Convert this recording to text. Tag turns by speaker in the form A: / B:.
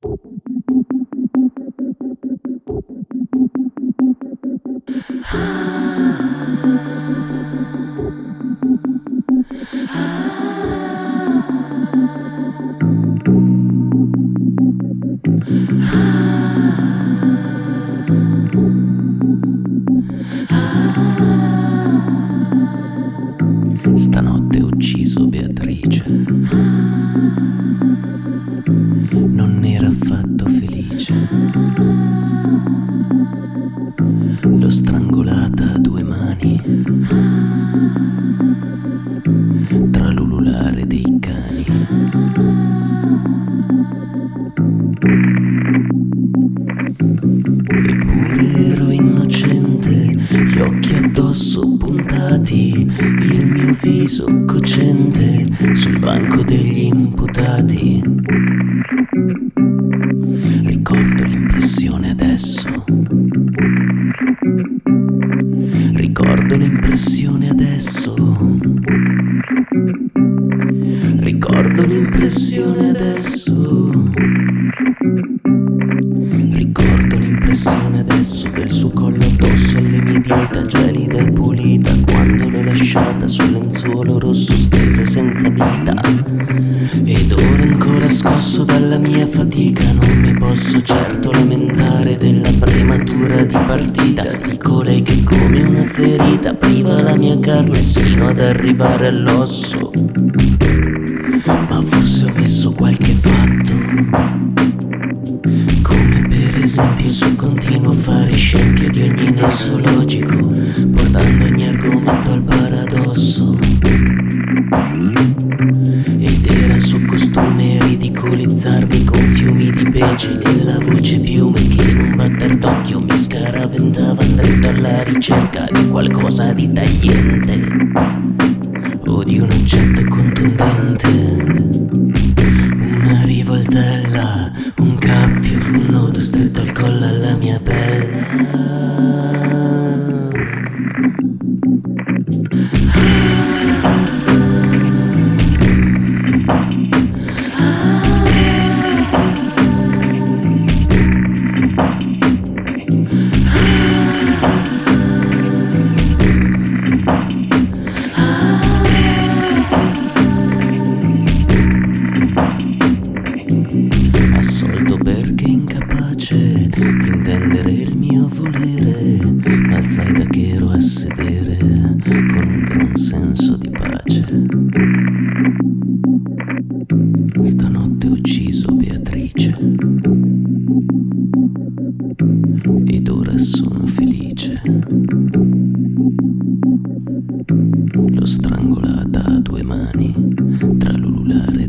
A: Stanotte ho ucciso Beatrice. Non era affatto felice. L'ho strangolata a due mani, tra l'ululare dei cani. Eppure ero innocente, gli occhi addosso puntati, il mio viso cocente sul banco degli imputati. Ricordo l'impressione adesso. Ricordo l'impressione adesso. Ricordo l'impressione adesso. Ricordo l'impressione adesso del suo collo addosso alle mie dita, gelida e pulita, quando l'ho lasciata sul lenzuolo rosso stese senza vita. Ed ora ancora scosso dalla mia fatica non mi posso certo lamentare della prematura di partita di colei che come una ferita priva la mia carne sino ad arrivare all'osso. Ma forse ho messo qualche fatto, come per esempio il suo continuo fare scempio di ogni nesso logico, portando ogni argomento al paradosso. Ed era suo costume ridicolizzarmi con fiumi di pece nella voce piume che in un batter d'occhio mi scaraventava andretto alla ricerca di qualcosa di tagliente o di un oggetto contundente. Una rivoltella, un cappio, un nodo stretto al collo alla mia pelle. Assolto perché incapace di intendere il mio volere, m'alzai da che ero a sedere con un gran senso di pace. Stanotte ho ucciso Beatrice ed ora sono felice. L'ho strangolata a due mani tra l'ululare